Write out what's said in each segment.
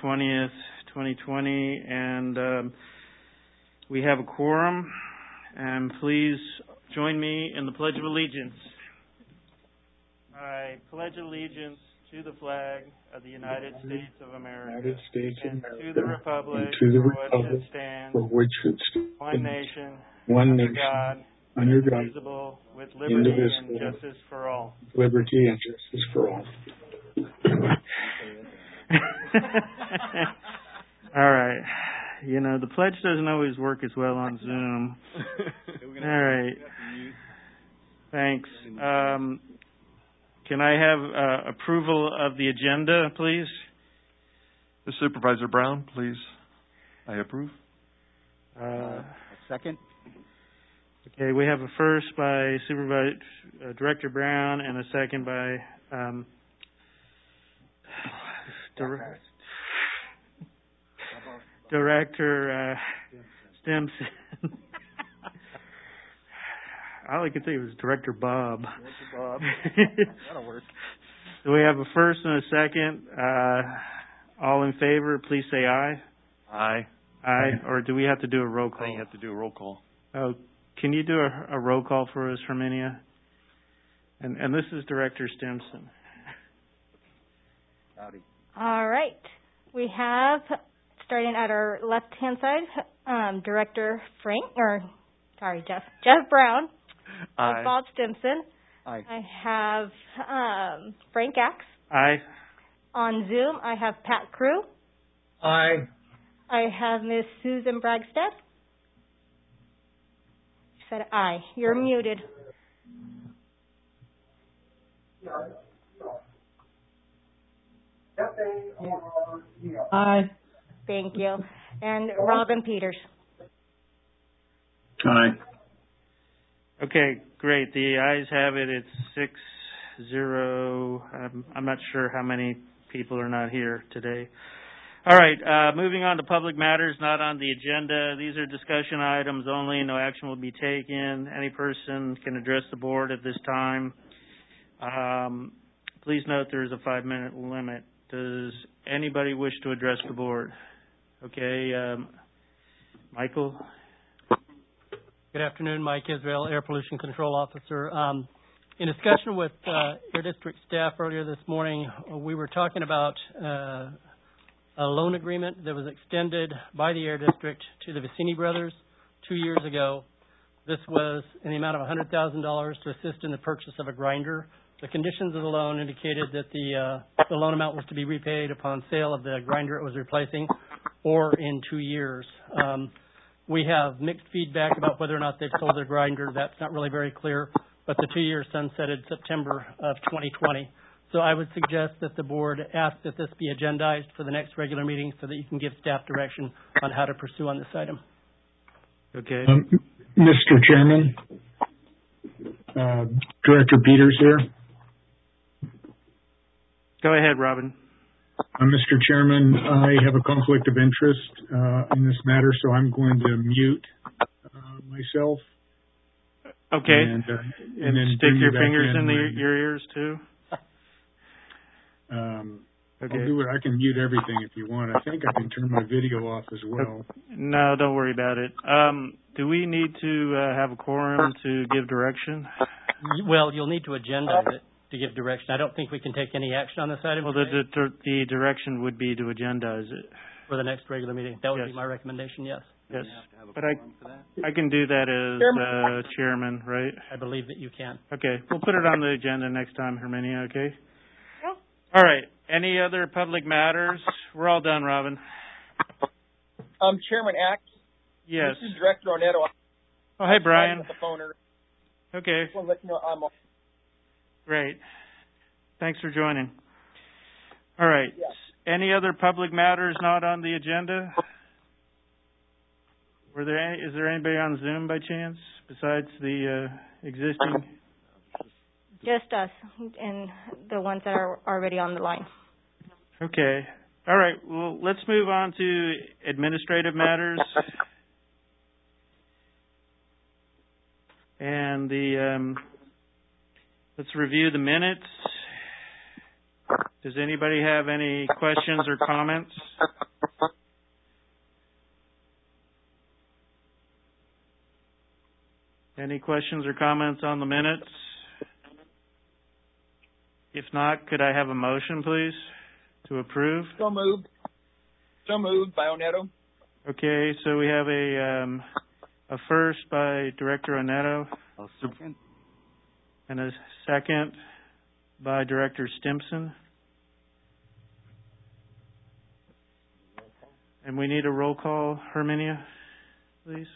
20th, 2020, and we have a quorum. And please join me in the Pledge of Allegiance. I pledge allegiance to the flag of the United States of America, and to the republic for which it stands, one nation, under God, indivisible, with liberty and justice for all. Liberty and justice for all. All right. You know, the pledge doesn't always work as well on Zoom. All right. Thanks. Can I have approval of the agenda, please? Supervisor Brown, please. I approve. Second. Okay, we have a first by Supervisor Director Brown and a second by Director Stimson. All I could think was Director Bob. Director Bob. That'll work. So we have a first and a second. All in favor, please say aye. Aye. Aye. Or do we have to do a roll call? I think you have to do a roll call. Oh, can you do a roll call for us, Herminia? And this is Director Stimson. Howdy. All right. We have, starting at our left-hand side, Director Jeff Brown. Aye. Bob Stimson. Aye. I have Frank Axe. Aye. On Zoom, I have Pat Crew. Aye. I have Miss Susan Bragstead. She said aye. You're muted. Aye. Thank you. And Robin Peters. Aye. Okay, great. The ayes have it. It's 6-0. I'm not sure how many people are not here today. All right, moving on to public matters not on the agenda. These are discussion items only. No action will be taken. Any person can address the board at this time. Please note there is a 5-minute limit. Does anybody wish to address the board? Okay, Michael? Good afternoon, Mike Israel, Air Pollution Control Officer. In discussion with Air District staff earlier this morning, we were talking about a loan agreement that was extended by the Air District to the Vicini brothers 2 years ago. This was in the amount of $100,000 to assist in the purchase of a grinder. The conditions of the loan indicated that the loan amount was to be repaid upon sale of the grinder it was replacing or in 2 years. We have mixed feedback about whether or not they've sold their grinder. That's not really very clear, but the 2 years sunsetted September of 2020. So I would suggest that the board ask that this be agendized for the next regular meeting so that you can give staff direction on how to pursue on this item. Okay. Mr. Chairman, Director Peters here. Go ahead, Robin. Mr. Chairman, I have a conflict of interest in this matter, so I'm going to mute myself. Okay. And then stick your fingers in your ears, too? Okay. I'll do it. I can mute everything if you want. I think I can turn my video off as well. No, don't worry about it. Do we need to have a quorum to give direction? Well, you'll need to agendize it to give direction. I don't think we can take any action on this item. Well, the direction would be to agendize it. For the next regular meeting. That would be my recommendation, yes. Yes. But I can do that as chairman, right? I believe that you can. Okay. We'll put it on the agenda next time, Herminia, okay? All right. Any other public matters? We're all done, Robin. Chairman Axe. Yes. This is Director Ornetto. Oh, hey, Brian. The phone. Okay. I just want to let you know I'm on. Great. Thanks for joining. All right. Yeah. Any other public matters not on the agenda? Is there anybody on Zoom by chance besides the existing? Just us and the ones that are already on the line. Okay. All right. Well, let's move on to administrative matters. And let's review the minutes. Does anybody have any questions or comments? Any questions or comments on the minutes? If not, could I have a motion, please, to approve? So moved. So moved, Bionetto. Okay, so we have a first by Director Onetto I'll second. and a second by Director Stimson. And we need a roll call, Herminia, please.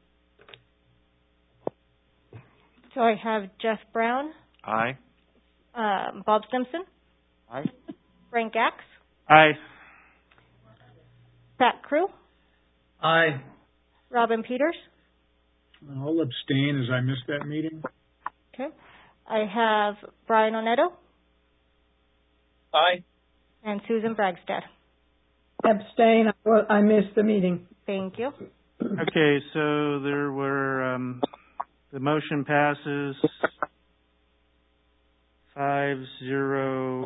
So I have Jeff Brown, Aye. Bob Simpson, Aye. Frank Axe, Aye. Pat Crew, Aye. Robin Peters. I'll abstain as I missed that meeting. Okay. I have Brian Onetto Aye. and Susan Bragstad. Abstain. I missed the meeting. Thank you. Okay, so there were, the motion passes 5-0-2.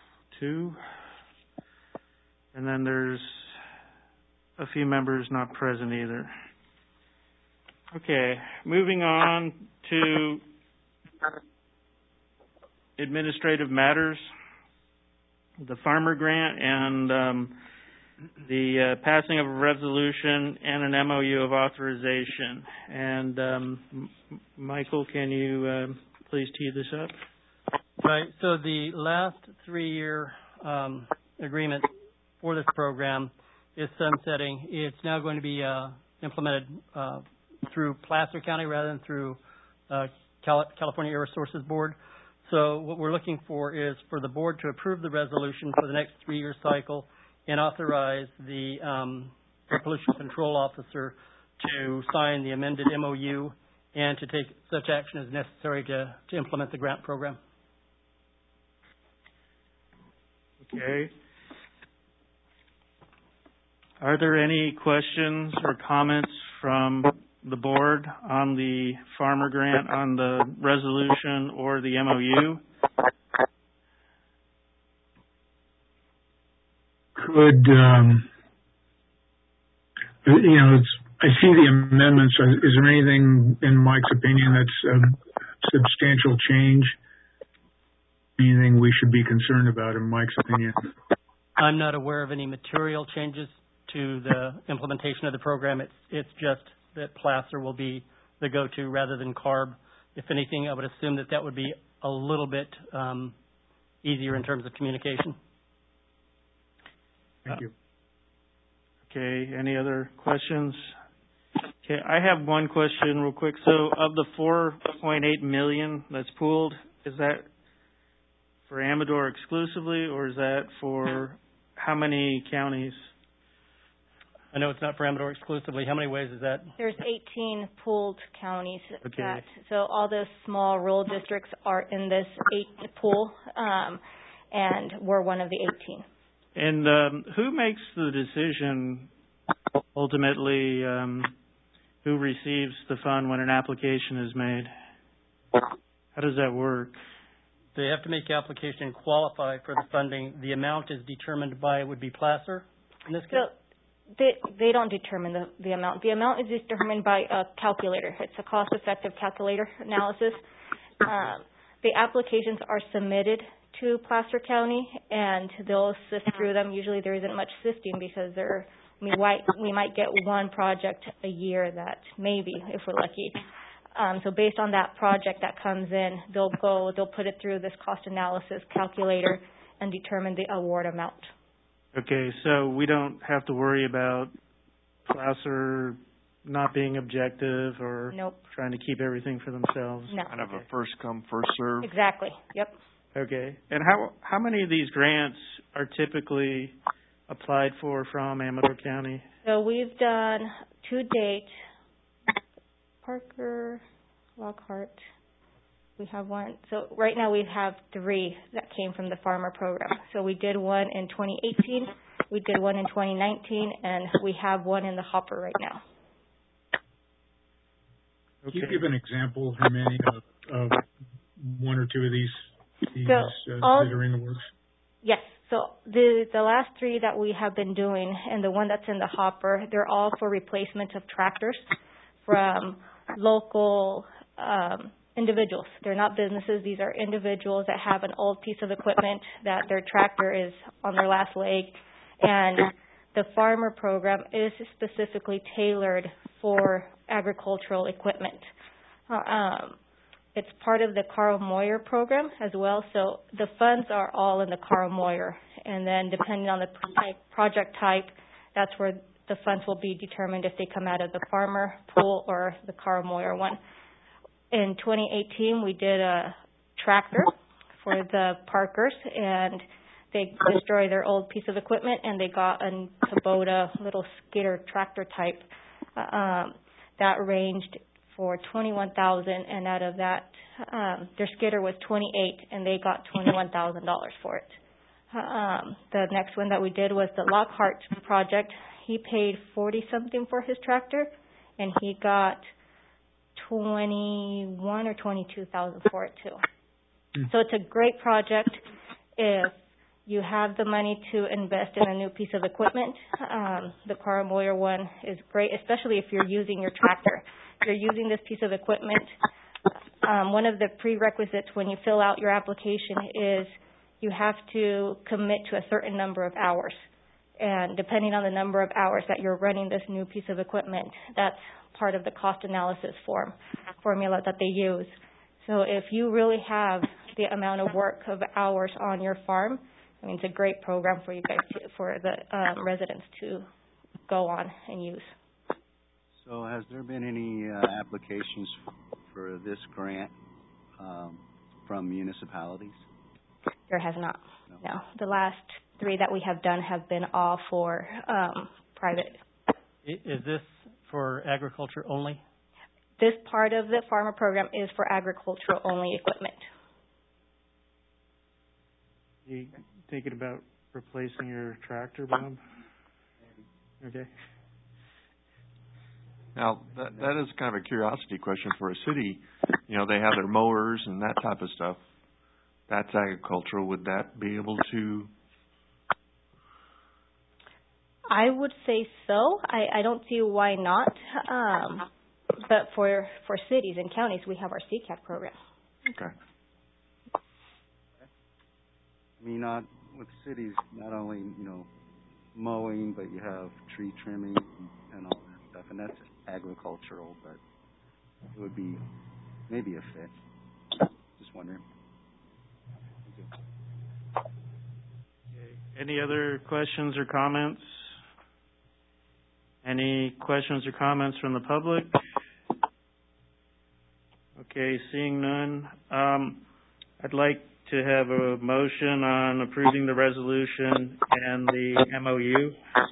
And then there's a few members not present either. Okay, moving on to administrative matters, the farmer grant and the passing of a resolution and an MOU of authorization. And Michael, can you please tee this up? Right. So the last 3-year agreement for this program is sunsetting. It's now going to be implemented through Placer County rather than through California Air Resources Board. So what we're looking for is for the board to approve the resolution for the next 3-year cycle and authorize the Air Pollution Control Officer to sign the amended MOU and to take such action as necessary to implement the grant program. Okay. Are there any questions or comments from the board on the farmer grant, on the resolution, or the MOU? Could, I see the amendments. Is there anything, in Mike's opinion, that's a substantial change? Anything we should be concerned about, in Mike's opinion? I'm not aware of any material changes to the implementation of the program. It's just that Placer will be the go-to rather than CARB. If anything, I would assume that would be a little bit easier in terms of communication. Thank you. Okay, any other questions? Okay, I have one question real quick. So of the $4.8 million that's pooled, is that for Amador exclusively, or is that for how many counties? I know it's not for Amador exclusively. How many ways is that? There's 18 pooled counties. Okay. So all those small rural districts are in this 8 pool, and we're one of the 18. And who makes the decision ultimately, who receives the fund when an application is made? How does that work? They have to make the application and qualify for the funding. The amount is determined by, would be Placer in this case? So they don't determine the amount. The amount is determined by a calculator. It's a cost-effective calculator analysis. The applications are submitted to Placer County, and they'll sift through them. Usually there isn't much sifting because we might get one project a year that maybe, if we're lucky. So based on that project that comes in, they'll put it through this cost analysis calculator and determine the award amount. Okay, so we don't have to worry about Placer not being objective or Nope. trying to keep everything for themselves. No. Kind of a first come, first serve. Exactly. Yep. Okay. And how many of these grants are typically applied for from Amador County? So we've done to date, Parker, Lockhart. We have one. So right now we have 3 that came from the farmer program. So we did one in 2018, we did one in 2019, and we have one in the hopper right now. Okay. Can you give an example, Hermione, of one or two of these So that are in the works? Yes. So the last three that we have been doing and the one that's in the hopper, they're all for replacement of tractors from local individuals. They're not businesses. These are individuals that have an old piece of equipment that their tractor is on their last leg. And the farmer program is specifically tailored for agricultural equipment. It's part of the Carl Moyer program as well, so the funds are all in the Carl Moyer. And then depending on the project type, that's where the funds will be determined if they come out of the farmer pool or the Carl Moyer one. In 2018, we did a tractor for the Parkers, and they destroyed their old piece of equipment, and they got a Kubota little skidder tractor type that ranged for $21,000, and out of that, their skidder was $28,000, and they got $21,000 for it. The next one that we did was the Lockhart project. He paid $40-something for his tractor, and he got $21,000 or $22,000 for it too. So it's a great project if you have the money to invest in a new piece of equipment. The Carl Moyer one is great, especially if you're using your tractor. If you're using this piece of equipment, one of the prerequisites when you fill out your application is you have to commit to a certain number of hours. And depending on the number of hours that you're running this new piece of equipment, that's part of the cost analysis formula that they use. So if you really have the amount of work of hours on your farm, I mean, it's a great program for you guys, for the residents to go on and use. So has there been any applications for this grant from municipalities? There has not, no. The last three that we have done have been all for private. Is this for agriculture only? This part of the farmer program is for agricultural only equipment. You thinking about replacing your tractor, Bob? Okay. Now, that is kind of a curiosity question for a city. You know, they have their mowers and that type of stuff. That's agricultural. Would that be able to? I would say so. I don't see why not. But for cities and counties, we have our CCAP program. Okay. I mean, with cities, not only, mowing, but you have tree trimming and all that stuff, and that's agricultural, but it would be maybe a fit. Just wondering. Okay. Any other questions or comments? Any questions or comments from the public? Okay, seeing none. I'd like to have a motion on approving the resolution and the MOU.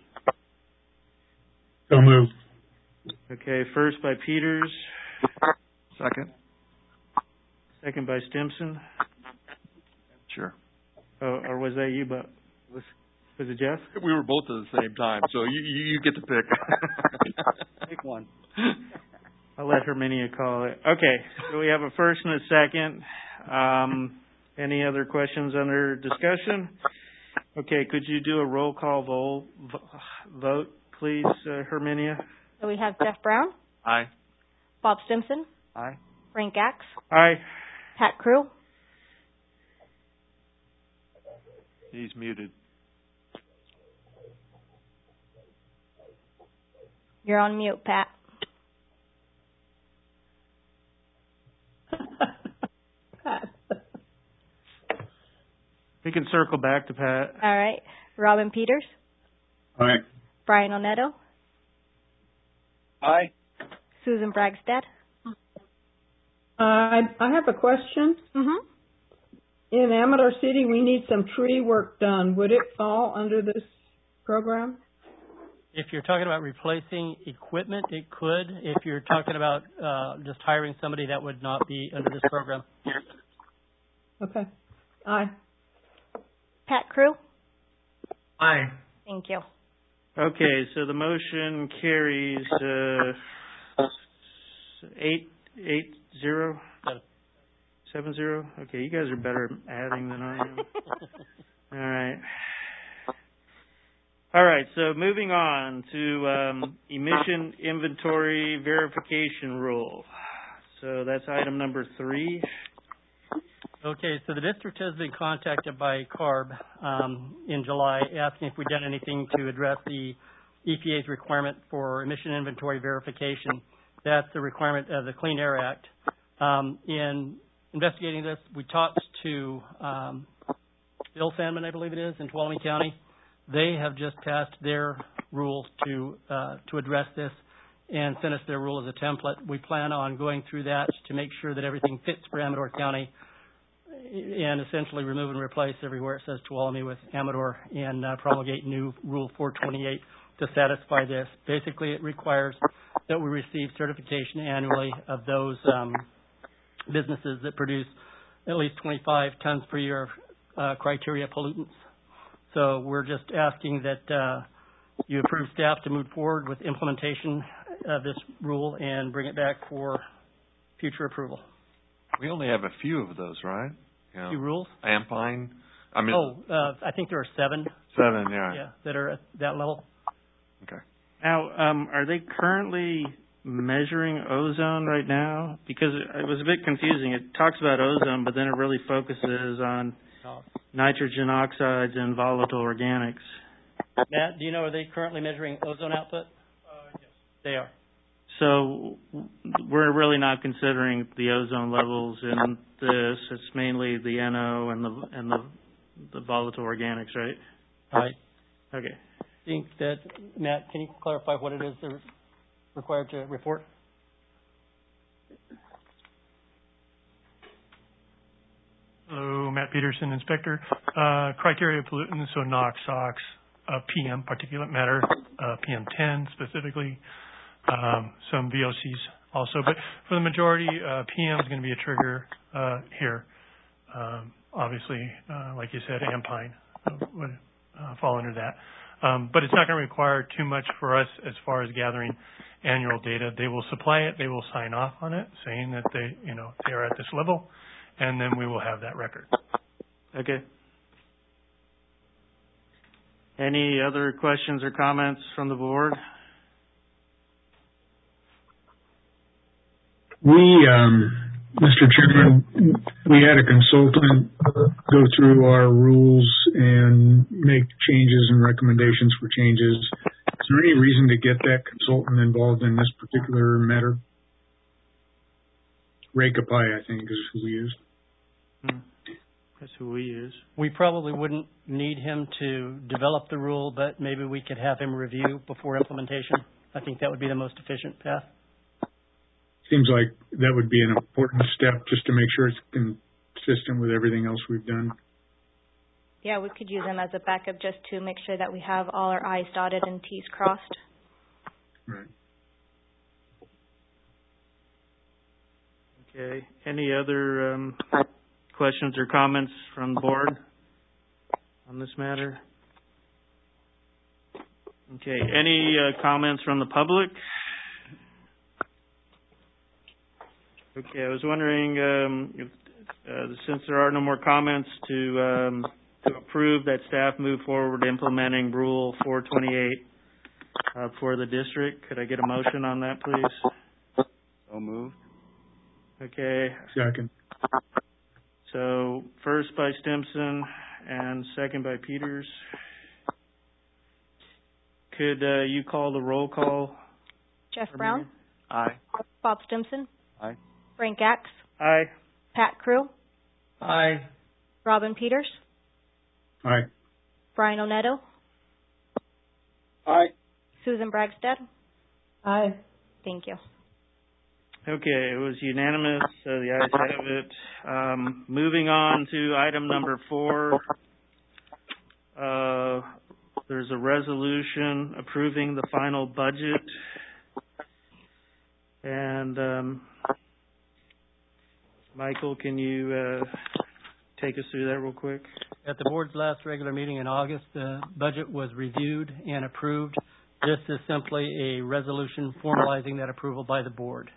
So moved. Okay, first by Peters. Second. Second by Stimson. Sure. Oh, or was that you, but was it Jeff? We were both at the same time, so you get to pick. Pick one. I'll let Herminia call it. Okay, so we have a first and a second. Any other questions under discussion? Okay, could you do a roll call vote, please, Herminia? So we have Jeff Brown. Aye. Bob Stimson. Aye. Frank Axe. Aye. Pat Crew. He's muted. You're on mute, Pat. We can circle back to Pat. All right. Robin Peters. Aye. Brian Oneto. Aye. Susan Bragstad. I have a question. Mm-hmm. In Amador City, we need some tree work done. Would it fall under this program? If you're talking about replacing equipment, it could. If you're talking about just hiring somebody, that would not be under this program. Okay. Aye. Pat Crew. Aye. Thank you. Okay, so the motion carries 8-0. 7-0. Okay, you guys are better at adding than I am. right. All right, so moving on to emission inventory verification rule. So that's item number 3. Okay, so the district has been contacted by CARB in July asking if we've done anything to address the EPA's requirement for emission inventory verification. That's the requirement of the Clean Air Act. In investigating this, we talked to Bill Sandman, I believe it is, in Tuolumne County. They have just passed their rule to address this and sent us their rule as a template. We plan on going through that to make sure that everything fits for Amador County and essentially remove and replace everywhere it says Tuolumne with Amador and promulgate new Rule 428 to satisfy this. Basically, it requires that we receive certification annually of those businesses that produce at least 25 tons per year of criteria pollutants. So we're just asking that you approve staff to move forward with implementation of this rule and bring it back for future approval. We only have a few of those, right? Few rules? Ampine. I think there are 7. 7, yeah. Yeah, that are at that level. Okay. Now, are they currently measuring ozone right now? Because it was a bit confusing. It talks about ozone, but then it really focuses on nitrogen oxides and volatile organics. Matt, do you know, are they currently measuring ozone output? Yes. They are. So we're really not considering the ozone levels in this. It's mainly the NO and the volatile organics, right? Right. Okay. I think that, Matt, can you clarify what it is they're required to report? Hello, Matt Peterson, Inspector. Criteria pollutants, so NOx, SOx, PM, particulate matter, PM10 specifically, some VOCs also. But for the majority, PM is going to be a trigger here. Obviously, like you said, Ampine would fall under that. But it's not going to require too much for us as far as gathering annual data. They will supply it. They will sign off on it, saying that they are at this level, and then we will have that record. Okay. Any other questions or comments from the board? Mr. Chairman, we had a consultant go through our rules and make changes and recommendations for changes. Is there any reason to get that consultant involved in this particular matter? Ray Kapai, I think, is who we used. That's who we use. We probably wouldn't need him to develop the rule, but maybe we could have him review before implementation. I think that would be the most efficient path. Seems like that would be an important step just to make sure it's consistent with everything else we've done. Yeah, we could use them as a backup just to make sure that we have all our I's dotted and T's crossed. Right. Okay. Any other questions or comments from the board on this matter? Okay. Any comments from the public? Okay, I was wondering if, since there are no more comments, to approve that staff move forward implementing Rule 428 for the district. Could I get a motion on that, please? So moved. Okay. Second. So first by Stimson and second by Peters. Could you call the roll call? Jeff Brown? Aye. Bob Stimson? Aye. Frank Axe? Aye. Pat Crew? Aye. Robin Peters? Aye. Brian Oneto? Aye. Susan Bragstead? Aye. Thank you. Okay, it was unanimous, so the ayes have it. Moving on to item number 4. There's a resolution approving the final budget. And Michael, can you take us through that real quick? At the board's last regular meeting in August, the budget was reviewed and approved. This is simply a resolution formalizing that approval by the board.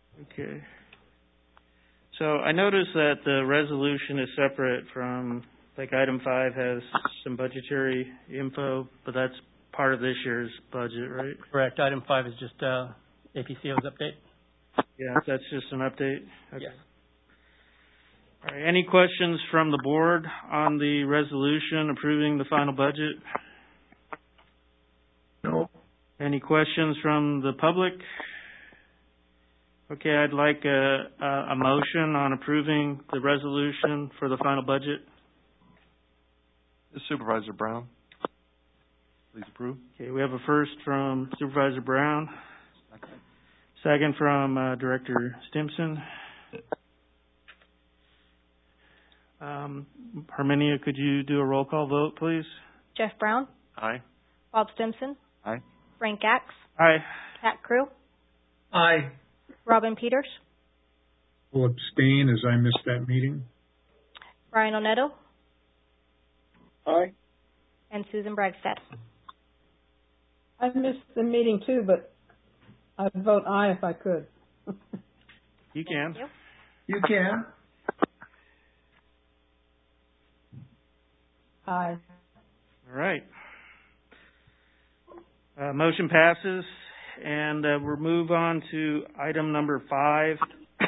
Okay. So I noticed that the resolution is separate from like item 5 has some budgetary info, but that's part of this year's budget, right? Correct. Item 5 is just APCO's update. Yeah, that's just an update? Okay. Yes. All right, any questions from the board on the resolution approving the final budget? No. Any questions from the public? Okay, I'd like a motion on approving the resolution for the final budget. Supervisor Brown, please approve. Okay, we have a first from Supervisor Brown. Second from Director Stimson. Herminia, could you do a roll call vote, please? Jeff Brown, Aye. Bob Stimson, Aye. Frank Axe, Aye. Pat Crew, Aye. Robin Peters, Will abstain as I missed that meeting. Brian Oneto, Aye. and Susan Bragstad. I missed the meeting too, but I'd vote aye if I could. You can. Thank you. You can. Aye. All right. Motion passes, and we'll move on to item number 5,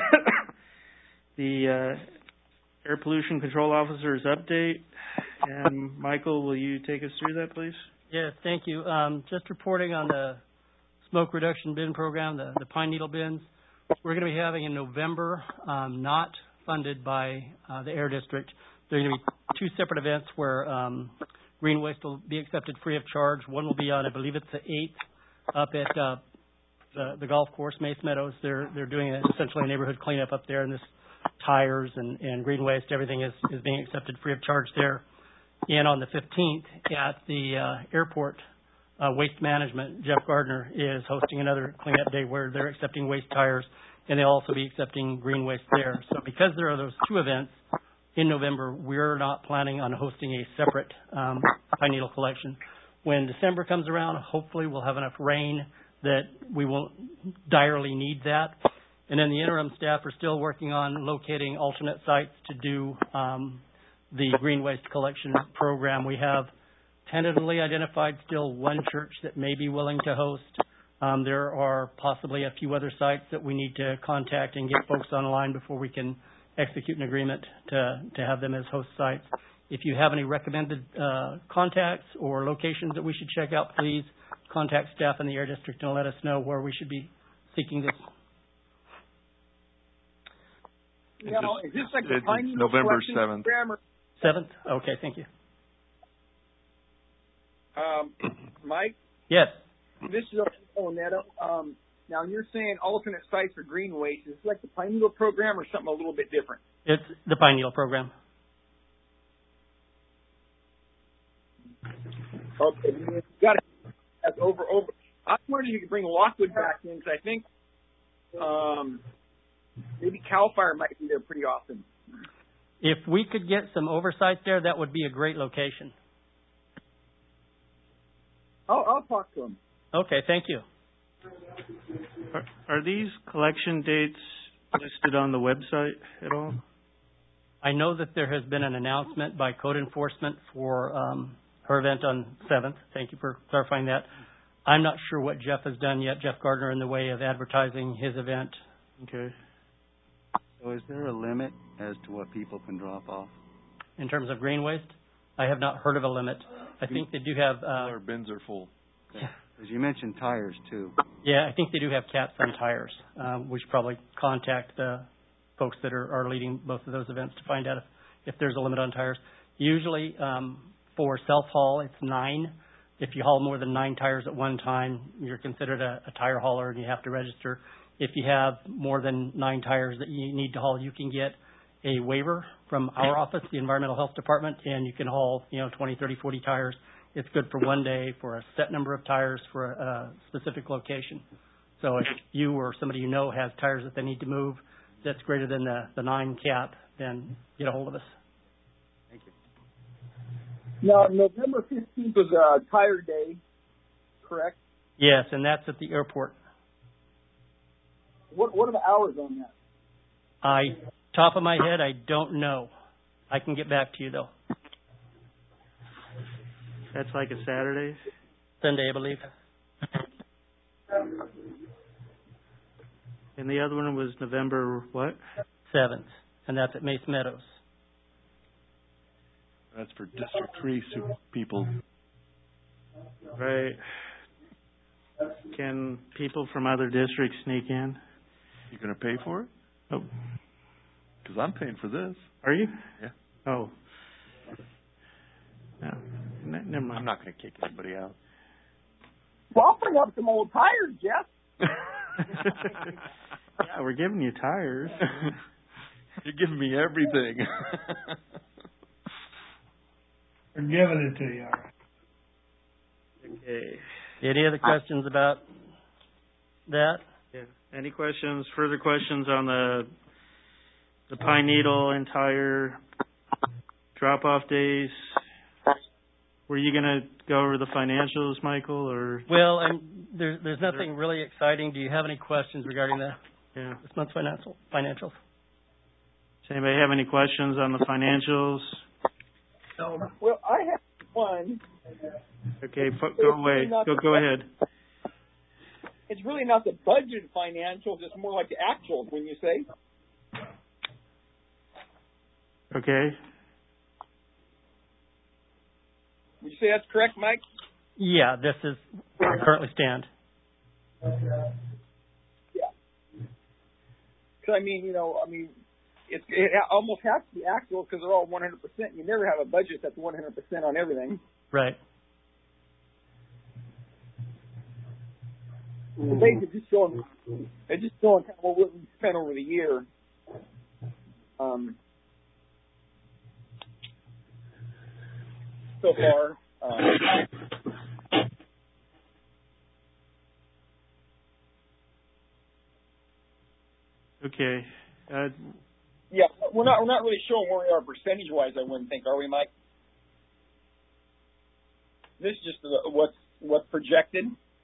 the Air Pollution Control Officer's update. And Michael, will you take us through that, please? Yes, thank you. Just reporting on the smoke reduction bin program, the pine needle bins. We're going to be having in November, not funded by the Air District. There are going to be 2 separate events where green waste will be accepted free of charge. One will be on, I believe it's the 8th, up at the golf course, Mace Meadows. They're doing essentially a neighborhood cleanup up there, and this tires and green waste, everything is being accepted free of charge there. And on the 15th at the airport, Waste Management, Jeff Gardner is hosting another cleanup day where they're accepting waste tires, and they'll also be accepting green waste there. So because there are those 2 events in November, we're not planning on hosting a separate pine needle collection. When December comes around, hopefully we'll have enough rain that we won't direly need that. And then the interim staff are still working on locating alternate sites to do the green waste collection program. We have tentatively identified still 1 church that may be willing to host. There are possibly a few other sites that we need to contact and get folks online before we can execute an agreement to have them as host sites. If you have any recommended contacts or locations that we should check out, please contact staff in the Air District and let us know where we should be seeking this. Now, is this like the It's pine needle November collection 7th. program or 7th? Okay, thank you. Mike? Yes. This is Oneto. Now, you're saying alternate sites for green waste. Is this like the pine needle program or something a little bit different? It's the pine needle program. Okay, you got it. That's over. I was wondering if you could bring Lockwood back in because I think maybe CAL FIRE might be there pretty often. If we could get some oversight there, that would be a great location. I'll talk to him. Okay, thank you. Are these collection dates listed on the website at all? I know that there has been an announcement by code enforcement for her event on 7th. Thank you for clarifying that. I'm not sure what Jeff has done yet, Jeff Gardner, in the way of advertising his event. Okay. So is there a limit as to what people can drop off? In terms of green waste, I have not heard of a limit. I think they do have... Our bins are full. Because you mentioned tires, too. Yeah, I think they do have caps on tires. We should probably contact the folks that are leading both of those events to find out if there's a limit on tires. Usually, for self-haul, it's 9. If you haul more than 9 tires at one time, you're considered a tire hauler and you have to register. If you have more than 9 tires that you need to haul, you can get a waiver from our office, the Environmental Health Department, and you can haul, 20, 30, 40 tires. It's good for one day for a set number of tires for a specific location. So if you or somebody you know has tires that they need to move that's greater than the 9 cap, then get a hold of us. Thank you. Now, November 15th was a tire day, correct? Yes, and that's at the airport. What are the hours on that? Top of my head, I don't know. I can get back to you, though. That's like a Saturday? Sunday, I believe. And the other one was November what? 7th, and that's at Mace Meadows. That's for District 3 people. Right. Can people from other districts sneak in? You going to pay for it? Oh. Because I'm paying for this. Are you? Yeah. Oh. No. Never mind. I'm not going to kick anybody out. Well, I'll bring up some old tires, Jeff. Yeah, we're giving you tires. You're giving me everything. We're giving it to you. Okay. Any other questions about that? Yeah. Any questions, further questions on the Pine Needle and tire drop-off days? Were you going to go over the financials, Michael, or? Well, there's nothing really exciting. Do you have any questions regarding this month's financials? Does anybody have any questions on the financials? Well, I have one. Okay, go away. Go ahead. It's really not the budget financials. It's more like the actuals, when you say. Okay. Would you say that's correct, Mike? Yeah, this is where we currently stand. Yeah. Because, it almost has to be actual because they're all 100%. You never have a budget that's 100% on everything. Right. It's just showing kind of what we spent over the year. So far. Okay. Yeah, we're not really showing where we are percentage wise. I wouldn't think, are we, Mike? This is just what's projected.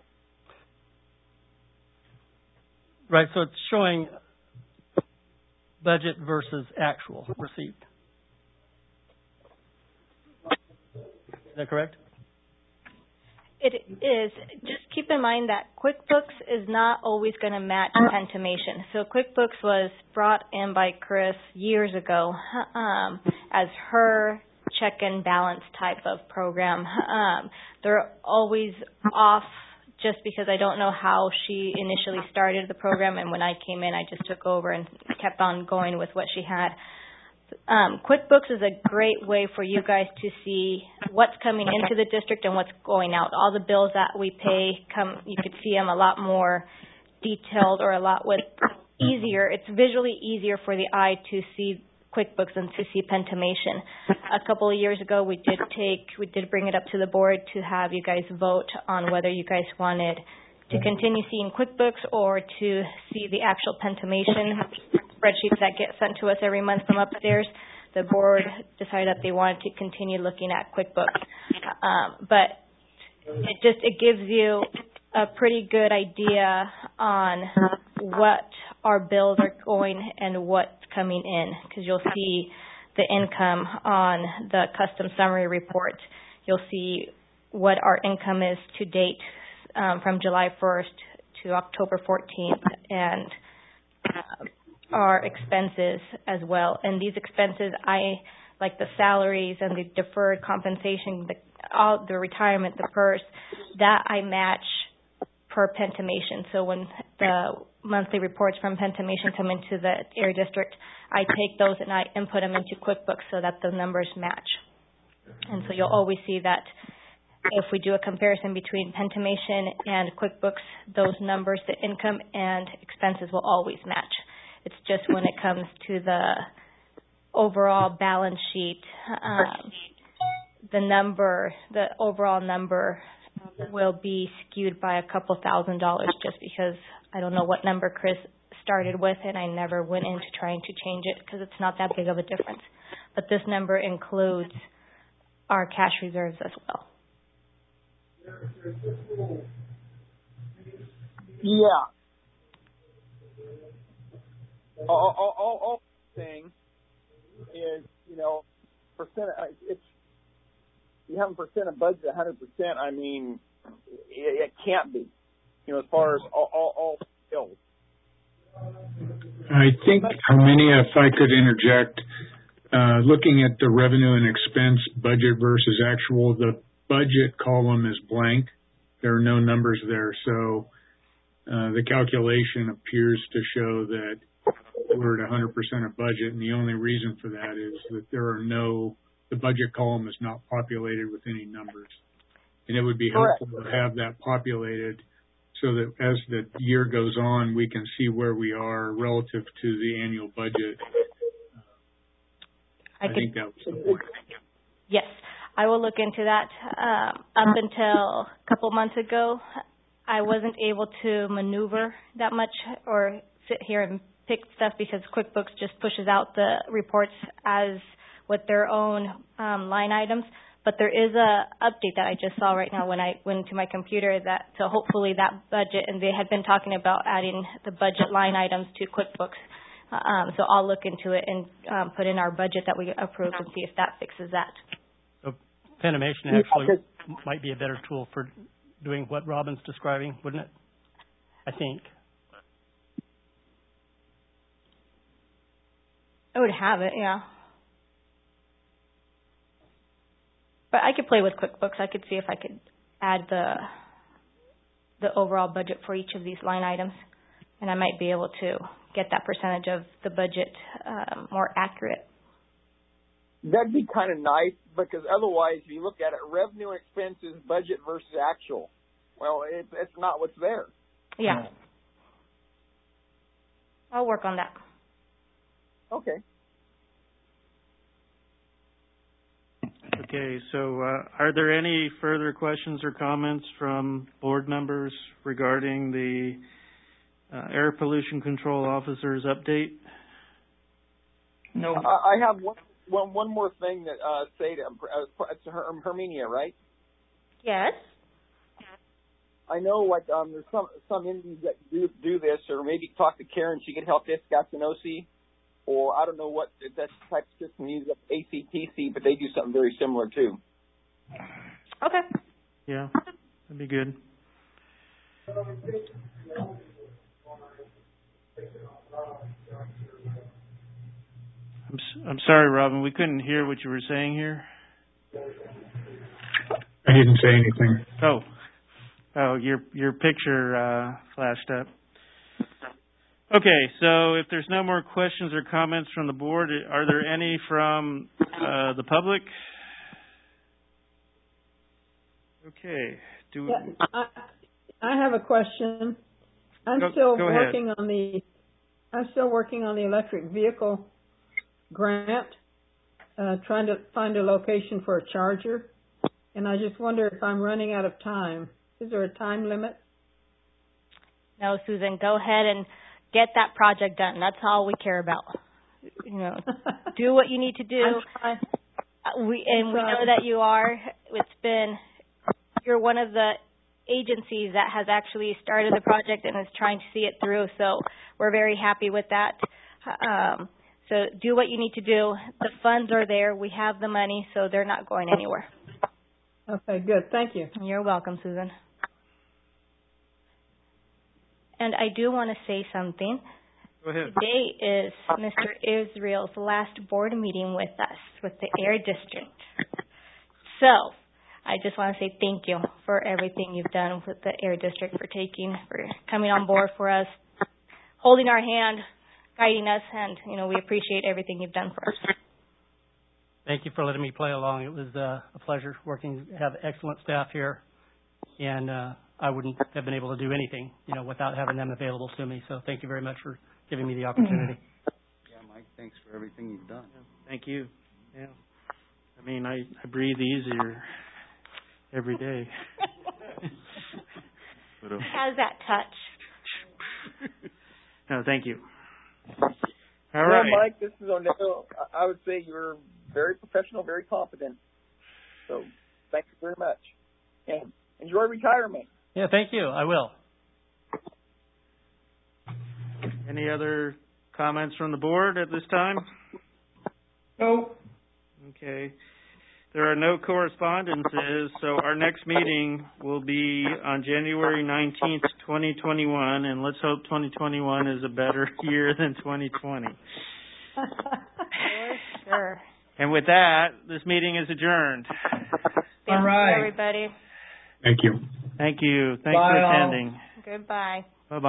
Right. So it's showing budget versus actual received. Is that correct? It is. Just keep in mind that QuickBooks is not always going to match Pentimation. So QuickBooks was brought in by Chris years ago as her check and balance type of program. They're always off just because I don't know how she initially started the program, and when I came in, I just took over and kept on going with what she had. QuickBooks is a great way for you guys to see what's coming into the district and what's going out. All the bills that we pay you could see them a lot more detailed or a lot easier. It's visually easier for the eye to see QuickBooks than to see Pentimation. A couple of years ago, we did bring it up to the board to have you guys vote on whether you guys wanted to continue seeing QuickBooks or to see the actual Pentimation spreadsheets that get sent to us every month from upstairs. The board decided that they wanted to continue looking at QuickBooks. But it gives you a pretty good idea on what our bills are going and what's coming in, because you'll see the income on the custom summary report. You'll see what our income is to date from July 1st to October 14th, and our expenses as well. And these expenses, like the salaries and the deferred compensation, all the retirement, the PERS, that I match per Pentimation. So when the monthly reports from Pentimation come into the Air District, I take those and I input them into QuickBooks so that the numbers match. And so you'll always see that if we do a comparison between Pentimation and QuickBooks, those numbers, the income and expenses will always match. It's just when it comes to the overall balance sheet, the overall number will be skewed by a couple $1,000 just because I don't know what number Chris started with, and I never went into trying to change it because it's not that big of a difference. But this number includes our cash reserves as well. Yeah. All thing is, percent. It's you haven't percent of budget 100%, I mean, it can't be. You know, as far as all skills. I think, Armenia, if I could interject, looking at the revenue and expense budget versus actual, the budget column is blank. There are no numbers there, so the calculation appears to show that we're at 100% of budget, and the only reason for that is that the budget column is not populated with any numbers. And it would be helpful to have that populated so that as the year goes on, we can see where we are relative to the annual budget. I think that was the point. Yes, I will look into that. Up until a couple months ago, I wasn't able to maneuver that much or sit here and pick stuff because QuickBooks just pushes out the reports as with their own line items. But there is a update that I just saw right now when I went to my computer so hopefully that budget, and they had been talking about adding the budget line items to QuickBooks. So I'll look into it and put in our budget that we approved and see if that fixes that. So Penimation actually might be a better tool for doing what Robin's describing, wouldn't it? I think. I would have it, yeah. But I could play with QuickBooks. I could see if I could add the overall budget for each of these line items, and I might be able to get that percentage of the budget more accurate. That'd be kind of nice because otherwise, if you look at it, revenue and expenses, budget versus actual. Well, it's not what's there. Yeah. I'll work on that. Okay. Okay, so are there any further questions or comments from board members regarding the Air Pollution Control Officer's update? No. I have one more thing that say to it's Herminia, right? Yes. I know, like there's some entities that do this, or maybe talk to Karen. She could help this Gasinosi, or I don't know what if that type of system uses ACTC, but they do something very similar too. Okay. Yeah, that'd be good. I'm sorry, Robin. We couldn't hear what you were saying here. I didn't say anything. Oh, your picture flashed up. Okay, so if there's no more questions or comments from the board, are there any from the public? Okay. I have a question. I'm still working on the electric vehicle grant, trying to find a location for a charger, and I just wonder if I'm running out of time. Is there a time limit? No, Susan, go ahead and get that project done. That's all we care about. You know, do what you need to do. We know that you are. You're one of the agencies that has actually started the project and is trying to see it through. So we're very happy with that. So do what you need to do. The funds are there. We have the money, so they're not going anywhere. Okay, good. Thank you. You're welcome, Susan. And I do want to say something. Go ahead. Today is Mr. Israel's last board meeting with us, with the Air District. So I just want to say thank you for everything you've done with the Air District, for coming on board for us, holding our hand, guiding us, and, we appreciate everything you've done for us. Thank you for letting me play along. It was a pleasure working, have excellent staff here, and I wouldn't have been able to do anything, without having them available to me. So thank you very much for giving me the opportunity. Yeah, Mike, thanks for everything you've done. Thank you. Yeah. I mean, I breathe easier every day. How's that touch? No, thank you. All right. Mike, this is O'Neill. I would say you're very professional, very competent. So thank you very much. And enjoy retirement. Yeah, thank you. I will. Any other comments from the board at this time? No. Okay. There are no correspondences, so our next meeting will be on January 19th, 2021, and let's hope 2021 is a better year than 2020. For sure. And with that, this meeting is adjourned. Thank you, everybody. Thank you. Thank you. Thanks Bye, for all. attending. Goodbye.